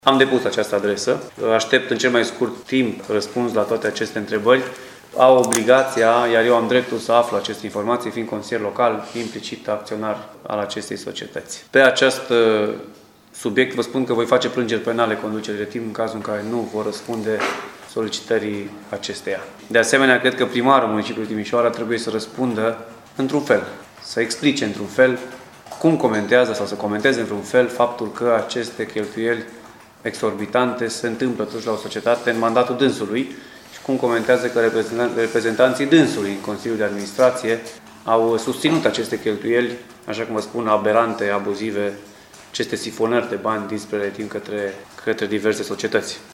Am depus această adresă, aștept în cel mai scurt timp răspuns la toate aceste întrebări. Au obligația, iar eu am dreptul să aflu aceste informații, fiind consilier local, implicit acționar al acestei societăți. Pe acest subiect vă spun că voi face plângeri penale conducerii de timp în cazul în care nu vor răspunde solicitării acesteia. De asemenea, cred că primarul municipiului Timișoara trebuie să răspundă într-un fel, să explice într-un fel cum comentează sau să comenteze într-un fel faptul că aceste cheltuieli exorbitante se întâmplă totuși la o societate în mandatul dânsului și cum comentează că reprezentanții dânsului în Consiliul de Administrație au susținut aceste cheltuieli, așa cum vă spun, aberante, abuzive, aceste sifonări de bani dinspre timp către diverse societăți.